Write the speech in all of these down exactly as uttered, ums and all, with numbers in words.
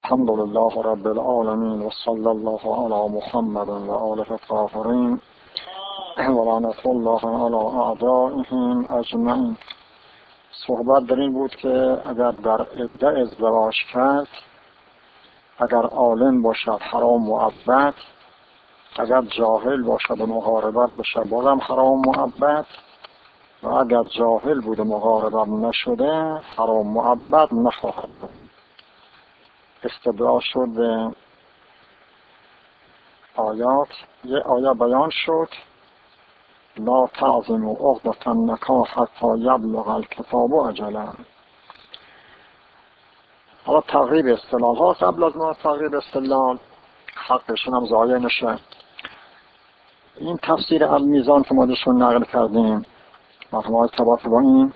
الحمد لله رب العالمين وصلى الله على محمد و آله الطاهرین و لعنة الله على اعدائهم اجمعین. صحبت در این بود که اگر در عده ازدواج کرد، اگر عالم باشد حرام مؤبد، اگر جاهل باشد و مقاربت بشه بازم حرام مؤبد، و اگر جاهل بود و مقاربت نشده حرام مؤبد نخواهد بود. استدلال شد به آیات. یه آیه بیان شد: لا تعظم عقدة النکاح حتی یبلغ الکتاب اجله. حالا تغییر اصطلاح ها قبل از ما تغییر اصطلاح حقشون هم ضایع نشه. این تفسیر المیزان که ما داشتون نقل کردیم مرحوم ارتباط با این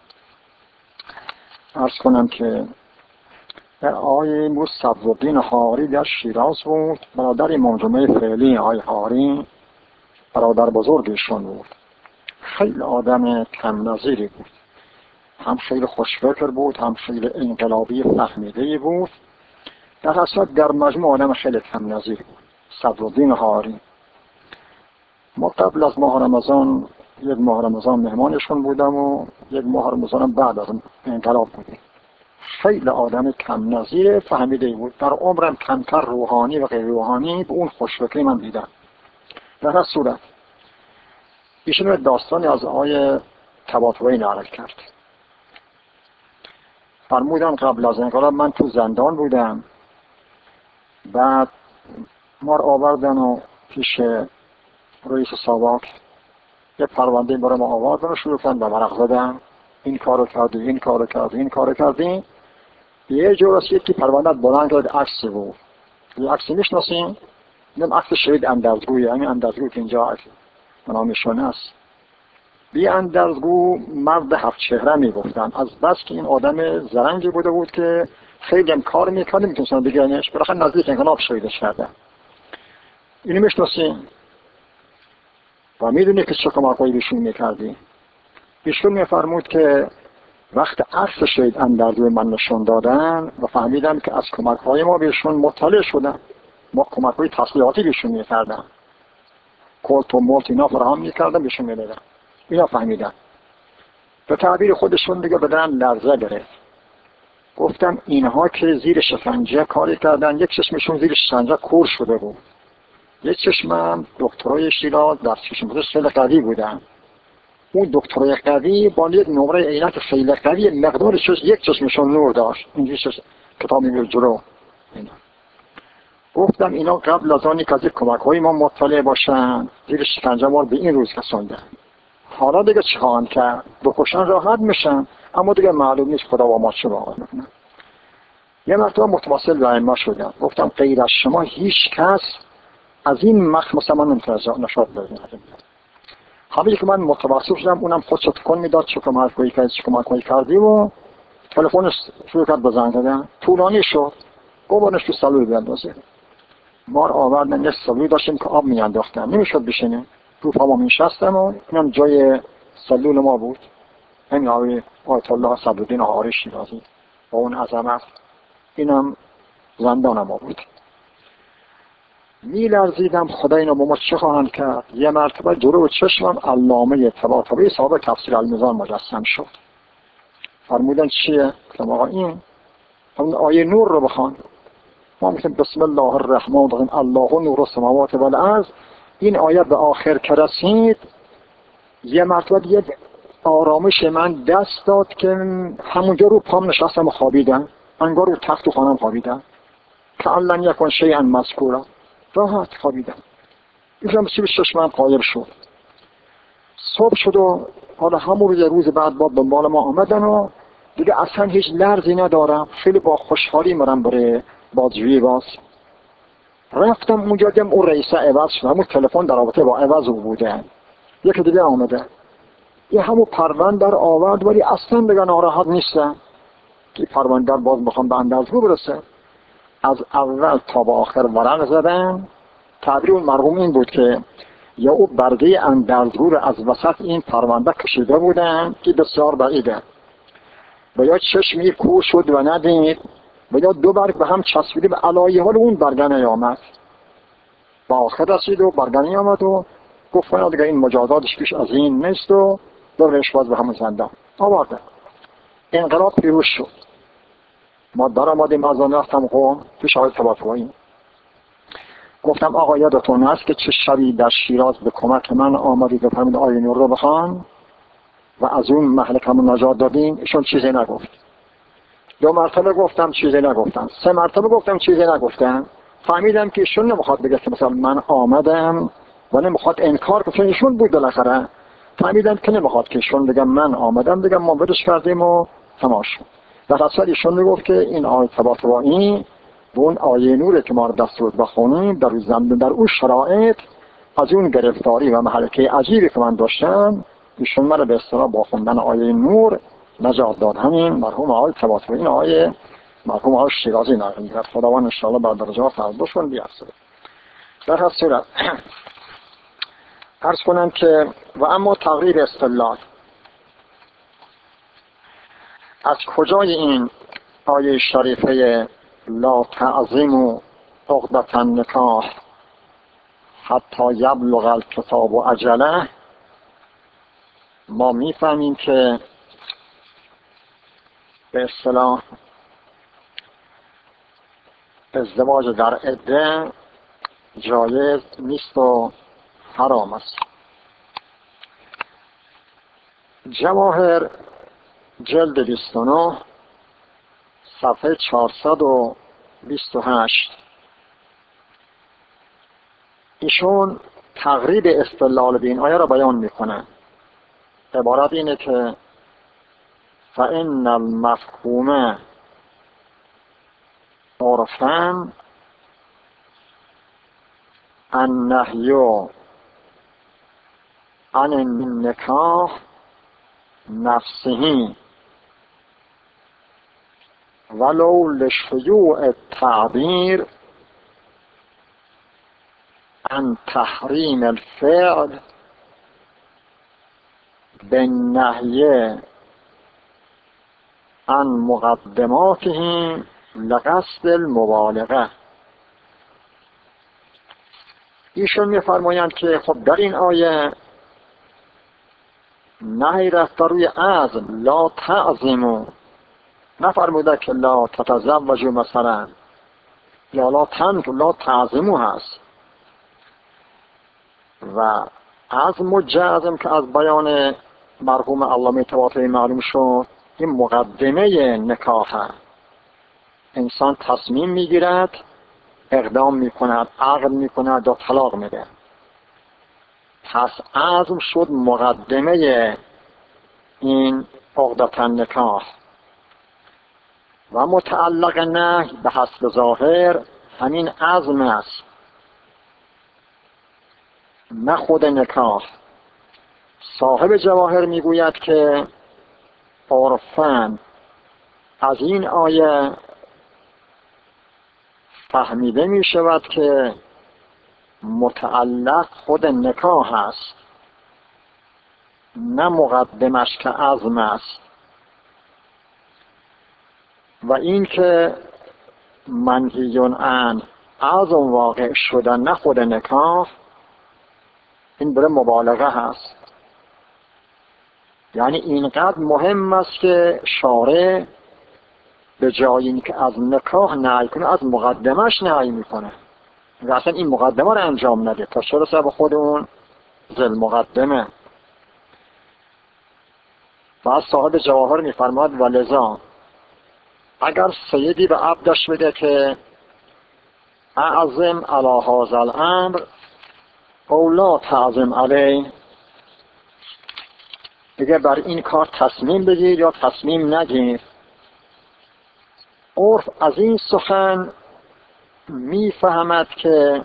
عرض کنم که آقای بود صدرالدین حاری در شیراز بود، برادر امام جمعه فعلی آقای حاری برادر بزرگشون بود. خیلی آدم کم نظیری بود، هم خیلی خوشفکر بود، هم خیلی انقلابی فهمیده بود. در اصل در مجموع آدم خیلی کم نظیر بود صدرالدین حاری. ما قبل از ماه رمضان یک ماه رمضان مهمانشون بودم و یک ماه رمضان بعد از انقلاب بودیم. خیلی آدم کم نظیر فهمیده بود. در عمرم کمتر روحانی و غیر روحانی به اون خوشفکری من دیدم. در هر صورت ایشون داستانی از آقای طباطبایی نقل کرد. فرمودن قبل از انقلاب من تو زندان بودم، بعد ما رو آوردن و پیش رئیس ساواک یه پرونده برای ما آوردن و شروع کردن به ورق زدن: این کارو کردی، این کارو کردی، این کارو کردی. یه جور رسید که پرونده بلند کرد، عکسی بود. یه عکسی میشناسین؟ این عکس شهید اندرزگویه. همین اندرزگو که اینجا نامشون است. بی اندرزگو مرد هفت چهره میگفتن، از بس که این آدم زرنگی بوده بود که خیلی هم کار میکنه میتونستن بگیرنش. بالاخره نزدیک انقلاب شهیدش کردن. اینو میشناسین و میدونی که چه کمکایی بهشون میکردی. ایشون میفرمود که وقت عکس شهید اندرزگو من نشون دادن و فهمیدم که از کمک‌های ما بهشون مطلع شدن، ما کمک‌های تسلیحاتی بهشون می‌کردن، کلت و ملت اینا فراهم می‌کردن بهشون می‌دادن. اینا فهمیدن. به تعبیر خودشون دیگه بدن لرزه گرفت. گفتم اینها که زیر شکنجه کاری کردن، یک چشمشون زیر شکنجه کور شده بود، یک چشمم دکترای شیراز در چشم پزشک خیلی قوی بودن. اون دکترای قوی با یک نمره عینک خیلی قوی مقدار چشم یک چشمشون نور داشت. اینجوری کتاب میگه جلو. اینا گفتم اینا قبل از آنی که از یک کمک‌های ما مطلع باشن زیر شکنجه ما به این روز رسوندن. حالا دیگه چه خواهند کرد؟ بکشن راحت میشن، اما دیگه معلوم نیست خدا با ما چه باید میکنه. یه مرتبه متواصل به ائمه شدم، گفتم غیر از شما هیچ کس از این مخمصه من انتظار نشد ببینه. همه که من متوسط شدم اونم خودش تکون میداد چه کمک‌هایی کردی چه کمک‌هایی کردی و تلفنش شروع کرد به زنگ زدن. طولانی شد. گفتنش تو سالوی بیاندازه. ما رو آوردن یه سالوی داشتیم که آب میانداختن، نمیشد بشینیم. رو پامو میشستم و اینم جای سلول ما بود. همین آقای آیت الله صدرالدین حاری شیرازی با اون عظمت. اینم زندان ما بود. میلرزیدم خدا اینو با ما چه خواهند کرد. یه مرتبه جلو چشمم علامه طباطبایی صاحب تفسیر المیزان مجسم شد. فرمودن چیه؟ گفتم آقا این اون آیه نور رو بخوان. ما میگیم بسم الله الرحمن الرحیم الله نور السماوات و الارض. این آیه به آخر که رسید یه مرتبه یه آرامش من دست داد که همونجا رو پام نشستم و خوابیدم. انگار رو تخت و خانم خوابیدم که علن یکن شیئا مذکورا. راحت خوابیدم. اینجا مسیب چشمم قایب شد. صبح شد و حالا همون یه روز بعد با دنبال ما آمدن و دیگه اصلا هیچ لرزی ندارم. خیلی با خوشحالی مرم برای بازجویی باز. رفتم اونجا دیدم اون رئیسه عوض شد. همون تلفن در رابطه با عوض او بوده. یکی دیگه آمده. یه همون پرونده رو آورد ولی اصلا دیگه ناراحت نیستم که پرونده باز بخوام به اندرزگو برسه. از اول تا به آخر ورق زدن. تعبیر اون مرحوم این بود که یا او برده اندرزگو رو از وسط این پرونده کشیده بودن که بسیار بعیده، و یا چشمی کور شد و ندید و یا دو برگ به هم چسبیده به علایه حال اون برگه نیامد. با آخر رسید و برگه نیامد و گفت نه دیگه این مجازاتش بیش از این نیست و دورش باز به همون زندان آورده. انقلاب پیروز شد. ما در آمدیم از آن رفتم قوم پیش آقای طباطبایی. گفتم آقا یادتون هست که چه شبی در شیراز به کمک من آمدید و فرمودید آیه نور رو بخوان و از اون مهلکمون نجات دادیم؟ ایشون چیزی نگفت. دو مرتبه گفتم چیزی نگفتم. سه مرتبه گفتم چیزی نگفتم. فهمیدم که ایشون نمیخواد بگه که مثلا من آمدم و نمیخواد انکار کنه، ایشون بود بالاخره. فهمیدم که نمیخواد که ایشون بگم من آمدم، بگم ما بدش کردیم و تمام شد. در اصل ایشون میگفت که این آیه طباطبایی و اون آیه نوره که ما رو دستور بخونیم در اون زمین در اون شرایط از اون گرفتاری و مهلکه عجیبی که من داشتم ایشون من رو به اصطلاح با خوندن آیه نور نجات داد. همین مرحوم آقای طباطبایی این آیه مرحوم آقای شیرازی نقل می‌کرد. خداوند ان شاء الله بر درجات افضلشون بیارسه. در هر صورت عرض کنم که و اما تقریر استدلال از کجای این آیه شریفه لا تعظیموا عقدة النکاح حتی یبلغ الکتاب اجله ما میفهمیم که به اصطلاح ازدواج در عده جایز نیست و حرام است. جواهر جلد بیست و نه صفحه چهارصد و بیست و هشت ایشون تقریب استدلال به این آیه را بیان میکنه. عبارت اینه که فإن المفهوم عرفاً النهی عن النکاح نفسه ولو لشیوع التعبیر عن تحریم الفعل بالنهی عن مقدماته لقصد المبالغه. ایشون می‌فرمایند که خب در این آیه نهی رفت بر روی عزم لا تعظموا، نفرموده که لا تتزوجوا مثلا یا لا تنکحوا، لا تعظموا هست. و عزم و جزم که از بیان مرحوم علامه طباطبایی معلوم شد این مقدمه نکاح. انسان تصمیم میگیرد، اقدام میکند، عقد میکند یا طلاق میده. پس عزم شد مقدمه این عقدة النکاح و متعلق نهی به حسب ظاهر همین عزم است نه خود نکاح. صاحب جواهر میگوید که عرفاً از این آیه فهمیده می شود که متعلق خود نکاح است نه مقدمش که عزم است. و این که منهی عن عزم واقع شدن نه خود نکاح این برای مبالغه هست. یعنی اینقدر مهم است که شارع به جای اینکه از نکاح نهی کنه از مقدمش نهی میکنه و اصلا این مقدمه رو انجام نده تا چه رسه به خود اون ذل مقدمه. بعد صاحب جواهر میفرماد و لذا اگر سیدی به عبدش بده که اعظم علی هذا الامر او لا تعظم علیه، دیگه بر این کار تصمیم بگیر یا تصمیم نگیر. عرف از این سخن میفهمد که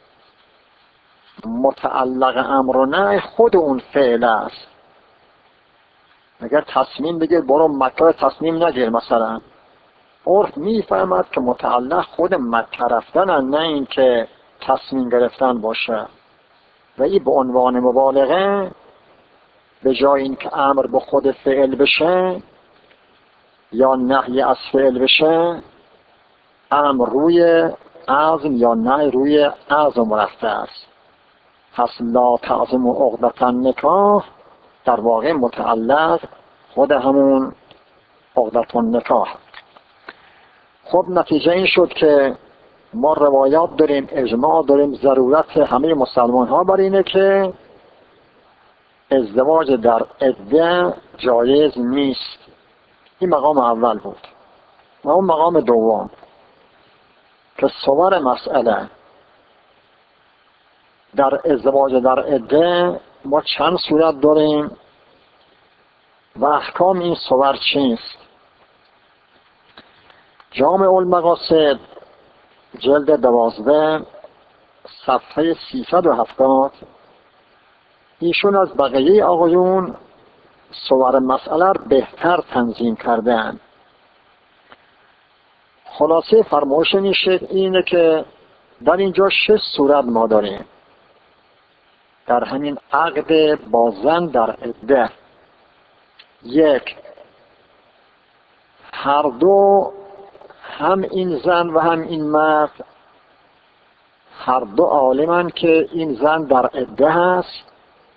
متعلق امر و نهی خود اون فعل است. اگر تصمیم بگیر برو مکه تصمیم نگیر مثلا، عرف میفهمد که متعلق خود مکه رفتن نه این که تصمیم گرفتن باشه. و این به عنوان مبالغه به جای اینکه امر به خود فعل بشه یا نهی از فعل بشه امر روی عزم یا نه روی عزم رفته است. پس لا تعظم و عقدة النکاح در واقع متعلق خود همون عقدة النکاح. خب نتیجه این شد که ما روایات داریم، اجماع داریم، ضرورت همه مسلمان ها بر اینه که ازدواج در عده جایز نیست. این مقام اول بود. و اون مقام دوم که صور مسئله در ازدواج در عده ما چند صورت داریم و احکام این صور چیست. جامع المقاصد جلد دوازده صفحه سیصد و هفتاد ایشون از بقیه آقایون صور مسئله رو بهتر تنظیم کردن. خلاصه فرمایش اینه که در اینجا شش صورت ما داریم در همین عقد با زن در عده. یک، هر دو، هم این زن و هم این مرد، هر دو عالمن که این زن در عده هست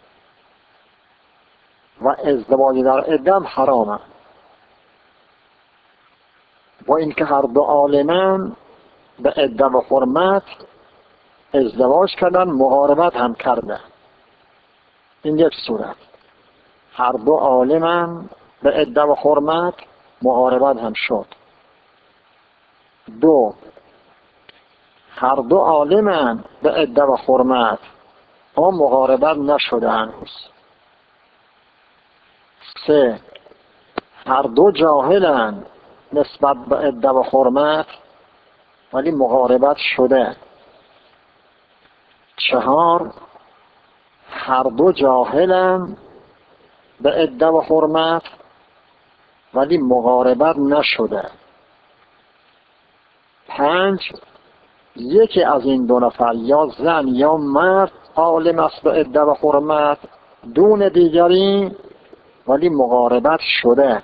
و ازدواج در عده هم حرامه. با اینکه هر دو عالمن به عده و حرمت ازدواج کردن، مقاربت هم کردن. این یک صورت، هر دو عالمن به عده و حرمت مقاربت هم شد. دو، هر دو عالمن به عده و حرمت اما مقاربت نشده هنوز. سه، هر دو جاهلن نسبت به عده و حرمت ولی مقاربت شده. چهار، هر دو جاهلن به عده و حرمت ولی مقاربت نشده. پنج، یکی از این دو نفر یا زن یا مرد عالم است به عده و حرمت دون دیگری ولی مقاربت شده.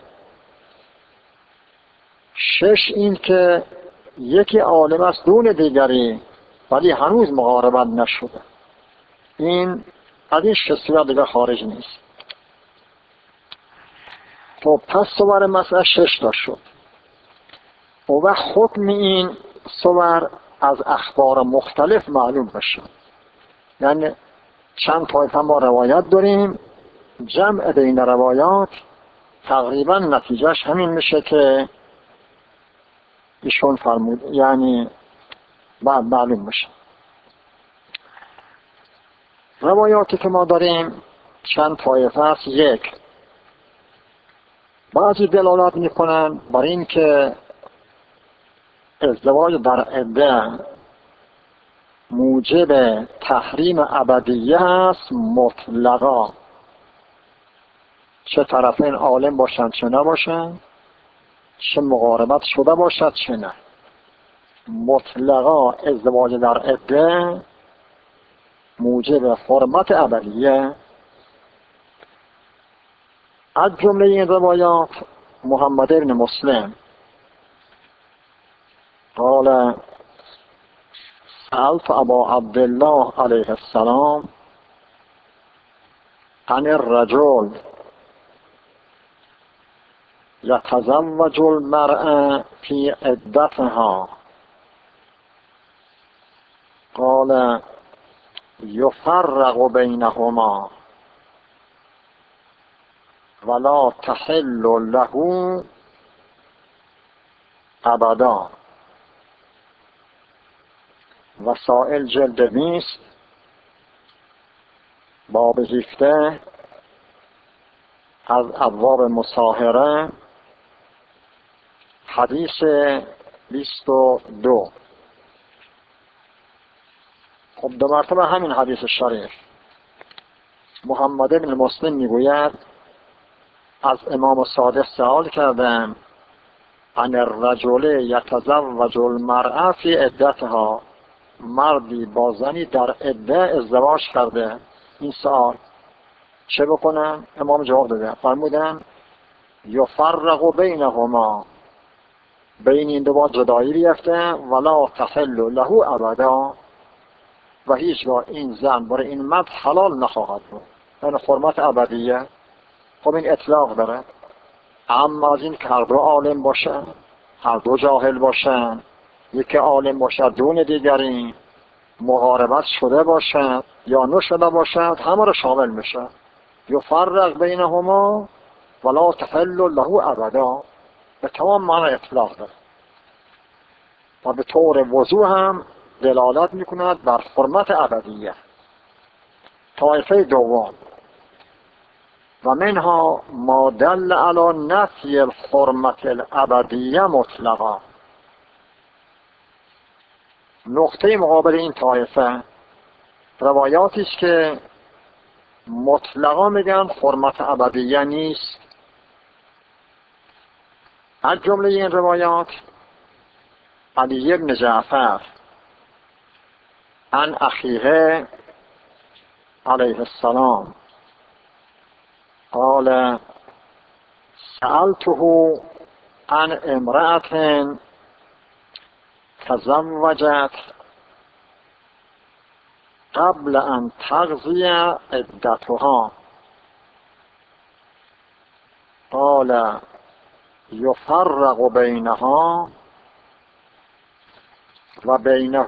شش، این که یکی عالم است دون دیگری ولی هنوز مقاربت نشده. این از این شش صورت دیگر خارج نیست. خب پس صور مسئله شش تا شد. و حکم این صور از اخبار مختلف معلوم بشه. یعنی چند طایفه ما روایات داریم، جمع بین روایات تقریبا نتیجهش همین میشه که ایشون فرمود، یعنی بعد معلوم میشه. روایاتی که ما داریم چند طایفه است. یک، بعضی دلالت میکنن بر این که ازدواج در عده موجب تحریم ابدیه است مطلقا، چه طرفین عالم باشند چه نباشند، چه مقاربت شده باشد چه نه. مطلقا ازدواج در عده موجب حرمت ابدیه. از جمله این روایات محمد ابن مسلم قال سألت ابا عبدالله علیه السلام عن الرجل یتزوج المرأة فی عدتها قال یفرق بینهما ولا تحل له ابدا. وسائل جلد بیست باب هفده از ابواب مصاهره حدیث بیست و دو. خب دو مرتبه همین حدیث شریف محمد بن مسلم میگوید از امام صادق سوال کردم عن الرجل یتزوج المرأة فی عدتها، مردی با زنی در عده ازدواج کرده، این سوال چه بکنم؟ امام جواب داده، فرمودن یفرق بینهما، بین این دو باید جدایی بیفته. ولا تحل له ابدا، و هیچگاه این زن برای این مرد حلال نخواهد بود. یعنی حرمت ابدیه. خب این اطلاق داره. اما از این که هر دو عالم باشن، هر دو جاهل باشن، یکی عالم باشد دون دیگری، مقاربت شده باشد یا نشده باشد، همه رو شامل میشه. یفرق بینهما ولا تحل له ابدا، به تمام معنی اطلاق داره و به طور وضوح هم دلالت میکند بر حرمت ابدیه. طایفه دوم، و منها ما دل علی نفی الحرمت الابدیه مطلقا. نقطه مقابل این طایفه روایاتی است که مطلقا میگن حرمت ابدیه نیست. از جمله این روایات علی بن جعفر عن اخیه علیه السلام قال سألته عن امرأة تزوجت قبل ان تقضی عدتها قال یفرق بینها و بینه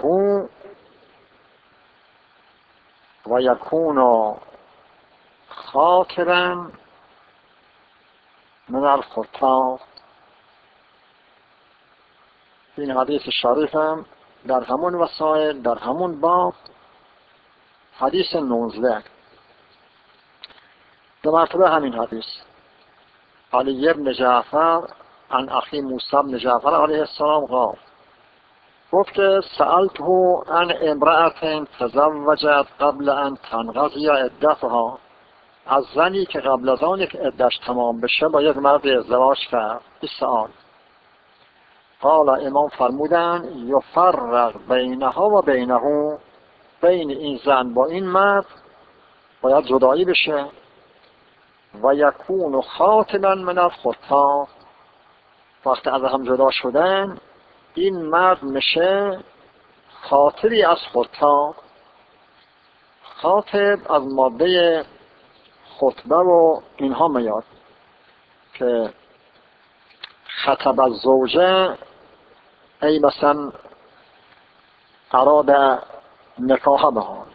و یکون خاطرا من الخطاب. این حدیث شریف هم در همون وسائل، در همون باب، حدیث نوزده، دو مرتبه همین حدیث. علی بن جعفر عن اخی موسی بن جعفر علیه السلام قال، گفت که سألته عن امرأة تزوجت قبل ان تنقضی عدتها، از زنی که قبل از آن که عدتش تمام بشه با یک مرد ازدواج کرد. این سؤال. قال، امام فرمودن یفرق بینها و بینه، بین این زن با این مرد باید جدایی بشه. و یکون خاتما من الخطاب، وقتی از هم جدا شدن این مرد میشه خاطری از خطاب. خاطب از ماده خطبه و اینها میاد که خطب الزوجه، ای مثلا اراد نکاح بها.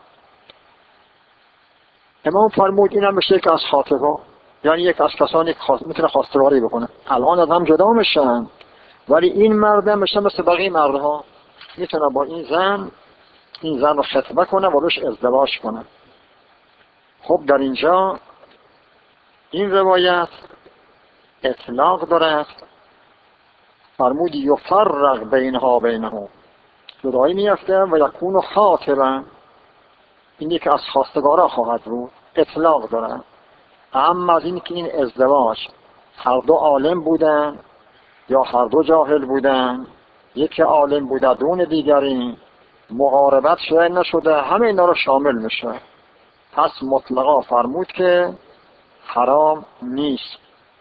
امام فرمود اینم میشه یک از خاطبه، یعنی یک از کسانی که خواست... میتونه خواستگاری بکنه. الان از هم جدا میشن ولی این مرد میشه مثل بقیه مردها، میتونه با این زن این زن رو خطبه کنه و روش ازدواج کنه. خب در اینجا این روایت اطلاق دارد. فرمود یفرق بینها بینه، جدایی میفته. و یکون خاطبا، این یکی از خواستگارا خواهد بود. اطلاق دارد. اما از این که این ازدواج هر دو عالم بودن یا هر دو جاهل بودن، یکی عالم بوده دون دیگری، مقاربت شده نشده، همه اینا رو شامل میشه. پس مطلقا فرمود که حرام نیست.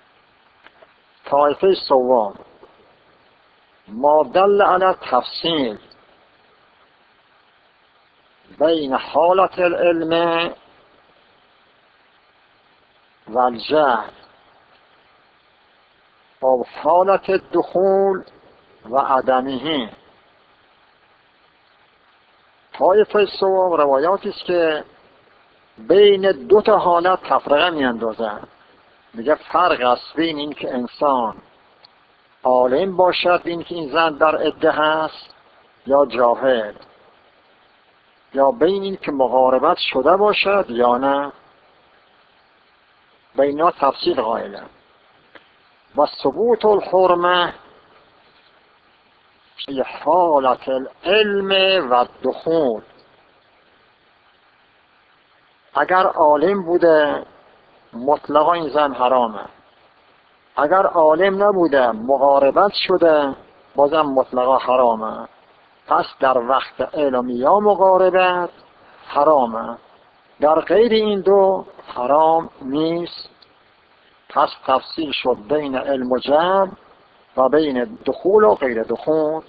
طایفه سوم، ما دل علی تفصیل بین حالت العلم و الجهل و حالت الدخول و عدمه. طایفه سوم روایاتی است که بین دو تا حالت تفرقه میاندازن. میگه فرق است بین این که انسان عالم باشد این که این زن در عده هست یا جاهل، یا بین این که مقاربت شده باشد یا نه. بینا تفصیل قائله. و ثبوت الحرمه فی حالت العلم و الدخول، اگر عالم بوده مطلقا این زن حرامه، اگر عالم نبوده مقاربت شده بازم مطلقا حرامه. پس در وقت علم یا مقاربت حرامه، در غیر این دو حرام نیست. پس تفصیل شد بین علم و جهل و بین دخول و غیر دخول.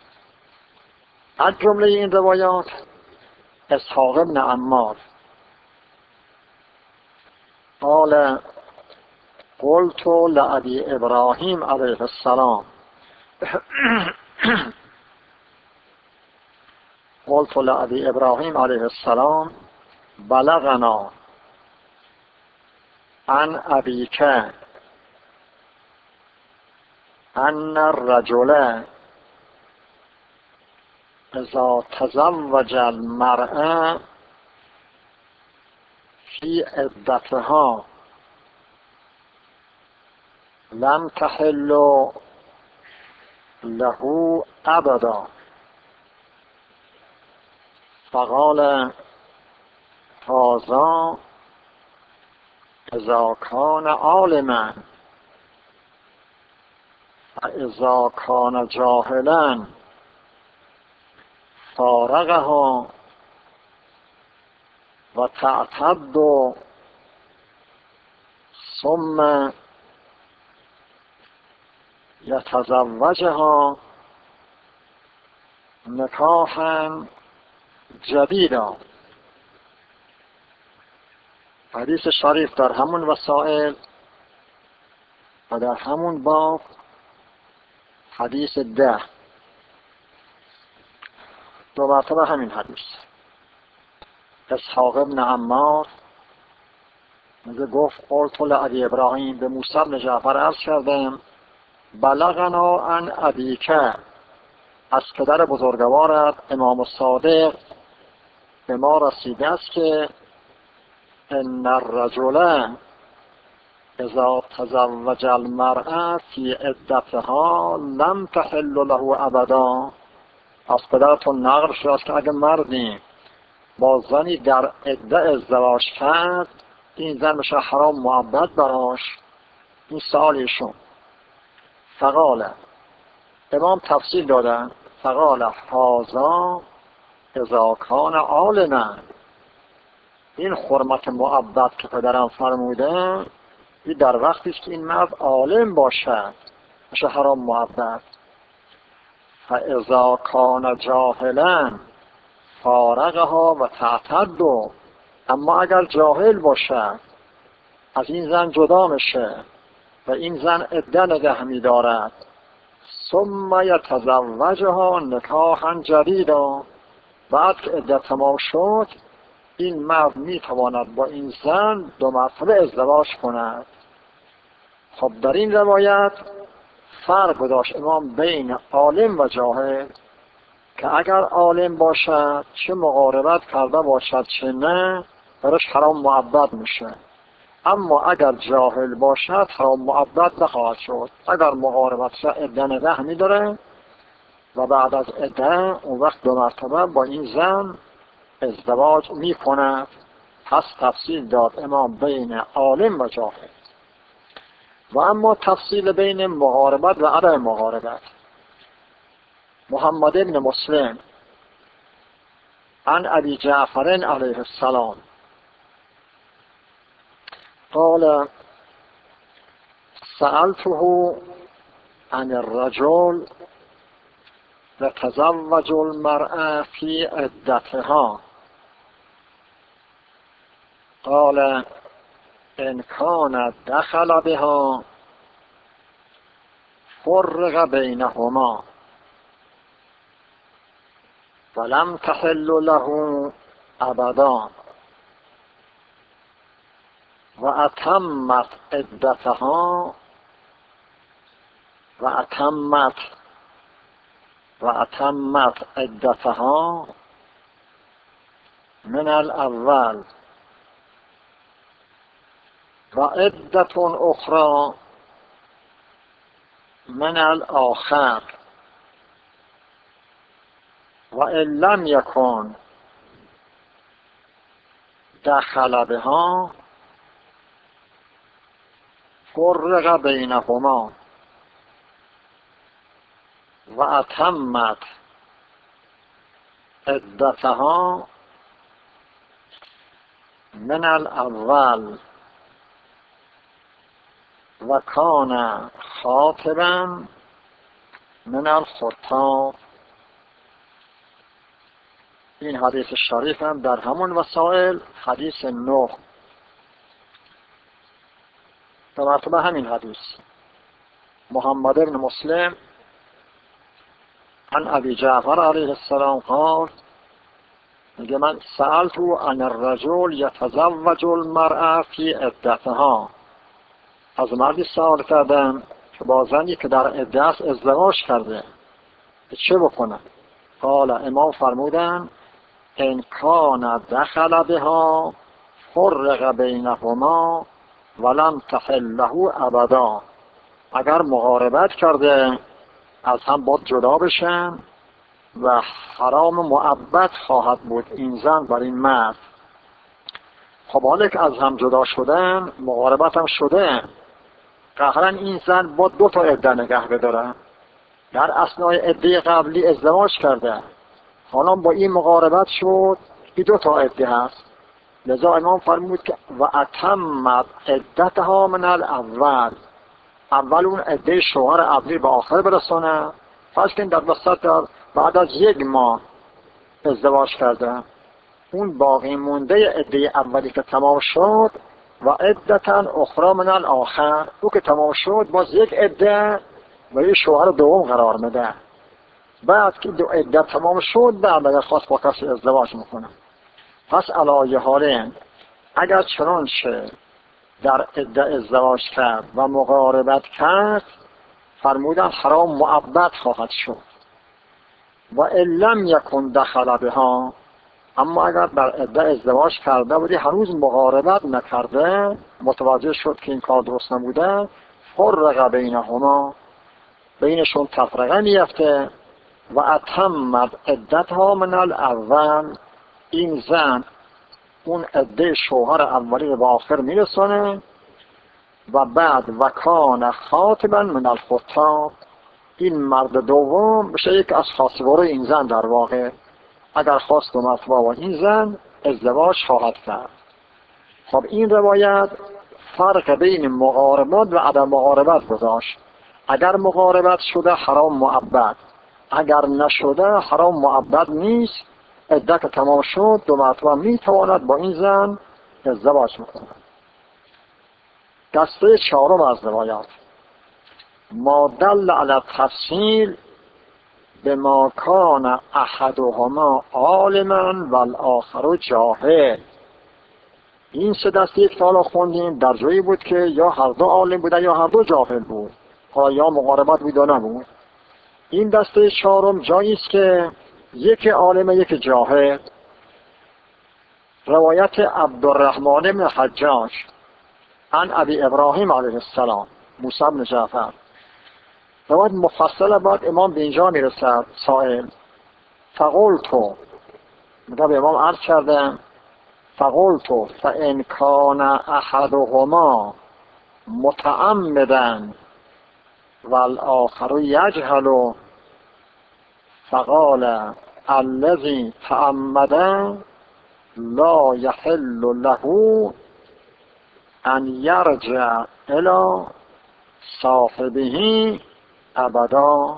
از جمله این روایات اسحاق بن عمار قال قلت لأبي ابراهیم علیه السلام قلت لأبي ابراهیم علیه السلام بلغنا عن ابیک ان الرجل اذا تزوج المرأة في عدتها لم تحل له ابدا. فقال هذا اذا كان عالما فاذا كان جاهلا فارقها و تعتد ثم یتزوجها نکاحا جدیدا. حدیث شریف در همون وسائل و در همون باب حدیث ده، دو مرتبه همین حدیث. اسحاق بن عمار میگه گفت قلت لأبی ابراهیم، به موسی بن جعفر عرض کردم بلغنا عن ابیک، از پدر بزرگوارت امام الصادق به ما رسیده است که ان الرجل اذا تزوج المرأة فی عدتها لم تحل له ابدا. از پدرتون نقل شده است که اگر مردی با زنی در عده ازدواج کرد این زن بشه حرام مؤبد براش. این سؤالشون. فقال، امام تفصیل دادن، فقال هذا اذا کان عالما، این حرمت مؤبد که پدرم فرموده این در وقتی است که این مرد عالم باشد میشه حرام مؤبد. فاذا کان جاهلا فارقها و تعتد، اما اگر جاهل باشد از این زن جدا میشه و این زن عده نگه می‌دارد. ثم یتزوجها نکاحا جدیدا، بعد که عده تمام شد این مرد میتواند با این زن دو مرتبه ازدواج کند. خب در این روایت فرق گذاشت امام بین عالم و جاهل، که اگر عالم باشد چه مقاربت کرده باشد چه نه برش حرام مؤبد میشه، اما اگر جاهل باشد حرام مؤبد نخواهد شد. اگر مقاربت شد عده نگه می‌داره و بعد از عده اون وقت دو مرتبه با این زن ازدواج می‌کند. پس تفصیل داد امام بین عالم و جاهل. و اما تفصیل بین مقاربت و عدم مقاربت، محمد بن مسلم عن ابی جعفر علیه السلام قال سألته عن الرجل يتزوج المرأة في عدتها قال إن كان دخل بها فرق بينهما ولم تحل له أبدا وأتمت عدتها وأتمت وأتمت عدتها من الأول وعدة أخرى من الآخر وإن لم يكن دخل بها فرق بينهما وأتمت عدتها من الأول وكان خاطبا من الخطاب. این حدیث شریف هم در همون وسائل حدیث نه، در مرتبه همین حدیث محمد بن مسلم عن ابی جعفر علیه السلام قال، میگه من سألت عن الرجل یتزوج المرأة فی عدتها، از مردی سوال کردم که با زنی که در عده است ازدواج کرده چه بکنه؟ قال، امام فرمودن ان کان دخل بها فرق بینهما ولم تحل له ابدا، اگر مقاربت کرده از هم باید جدا بشن و حرام مؤبد خواهد بود این زن بر این مرد. خب حالا که از هم جدا شدن، مقاربت هم شده، قهرا این زن با دو تا عده نگه بداره. در اثنای عده قبلی ازدواج کرده، حالا با این مقاربت شد این دو تا عده هست. لذا امام فرمود که و اتمت عدتها من الاول، اول اون عده شوهر اولی به آخر برسونه. پس که در وسط در بعد از یک ماه ازدواج کرده، اون باقی مونده عده اولی که تمام شد و عدتا اخرى من الاخر، او که تمام شد باز یک عده و یک شوهر دوم قرار میده. بعد که دو عده تمام شد بعد اگر خواست با کسی ازدواج میکنه. پس علایه حالین اگر چنانچه در عده ازدواج کرد و مقاربت کرد، فرمودن حرام مؤبد خواهد شد. و ان لم یکن دخل بها، اما اگر در عده ازدواج کرده بودی هنوز مقاربت نکرده، متوجه شد که این کار درست نبوده، فرق بینهما، بینشون تفرقه میفته. و اتمت عدتها من الاول، این زن اون عده شوهر اولی رو به آخر میرسونه. و بعد و کان خاطبا من الخطاب، این مرد دوم بشه یک از خاطبان این زن. در واقع اگر خواست و مرتبه با این زن ازدواج خواهد کرد. خب این روایت فرق بین مقاربت و عدم مقاربت گذاشت. اگر مقاربت شده حرام مؤبد، اگر نشده حرام مؤبد نیست. عده که تمام شد دو مرتبه میتواند با این زن ازدواج میکنه. دسته چهارم از روایات ما دل علی التفصیل بما کان احدهما عالما والآخر جاهل. این سه دسته که حالا خوندیم در جایی بود که یا هر دو عالم بودن یا هر دو جاهل بود، یا مقاربت بود یا نبود. این دسته چهارم جایی است که یک عالم یک جاهل. روایت عبدالرحمن بن حجاج عن ابی ابراهیم علیه السلام موسی بن جعفر، روایت مفصل بعد امام به اینجا میرسد. سائل فقلتو، میگه به امام عرض کردم، فقلتو فان کان احدهما متعمدا والآخر یجهل، فقال الذی تعمد لا یحل له ان یرجع الی صاحبه ابدا.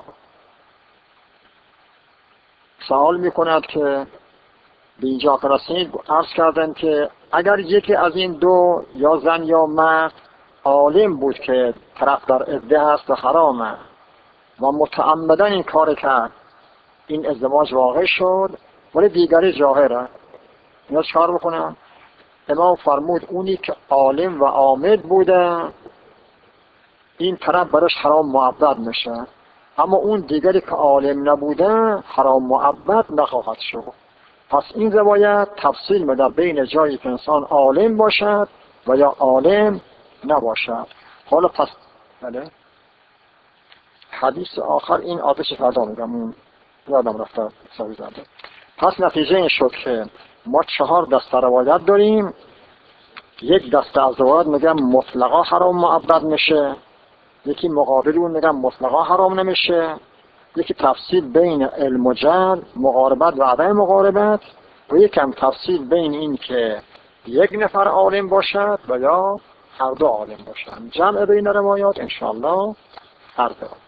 سوال میکند که به اینجا که رسید عرض کردن که اگر یکی از این دو یا زن یا مرد عالم بود که طرف در عده هست و حرامه و متعمدن این کار کرد، این ازدواج واقع شد، ولی دیگری جاهره، اینا چکار بکنن؟ امام فرمود اونی که عالم و عامل بوده این طرف برش حرام مؤبد میشه، اما اون دیگری که عالم نبوده حرام مؤبد نخواهد شد. پس این روایت تفصیل میده بین جایی که انسان عالم باشد و یا عالم نباشد. حالا پس بله حدیث آخر این آتش فردا میگم، اون یادم رفته سوی زنده. پس نتیجه این شد که ما چهار دسته روایت داریم. یک دسته از روایت میگم مطلقا حرام مؤبد میشه، یکی مقابل اون میگم مطلقا حرام نمیشه، یکی تفصیل بین علم و جهل، مقاربت و عدم مقاربت، و یکم تفصیل بین این که یک نفر عالم باشد و یا هر دو عالم باشند. جمع بین روایات انشاءالله هر دو.